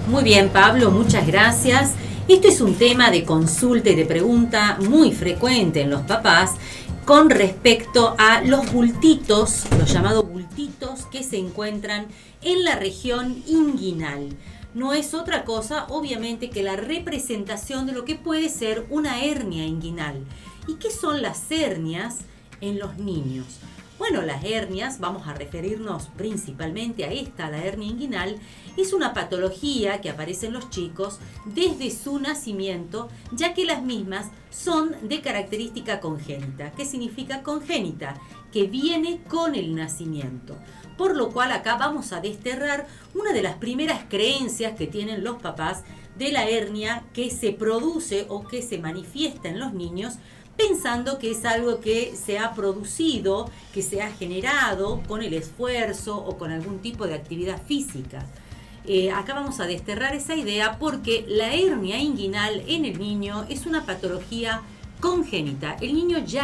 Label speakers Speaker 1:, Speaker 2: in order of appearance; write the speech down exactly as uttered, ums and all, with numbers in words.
Speaker 1: Muy bien, Pablo, muchas gracias. Esto es un tema de consulta y de pregunta muy frecuente en los papás con respecto a los bultitos, los llamados bultitos que se encuentran en la región inguinal. No es otra cosa, obviamente, que la representación de lo que puede ser una hernia inguinal. ¿Y qué son las hernias en los niños? Bueno, las hernias, vamos a referirnos principalmente a esta, la hernia inguinal, es una patología que aparece en los chicos desde su nacimiento, ya que las mismas son de característica congénita. ¿Qué significa congénita? Que viene con el nacimiento. Por lo cual acá vamos a desterrar una de las primeras creencias que tienen los papás de la hernia que se produce o que se manifiesta en los niños, pensando que es algo que se ha producido, que se ha generado con el esfuerzo o con algún tipo de actividad física. Eh, acá vamos a desterrar esa idea porque la hernia inguinal en el niño es una patología congénita. El niño ya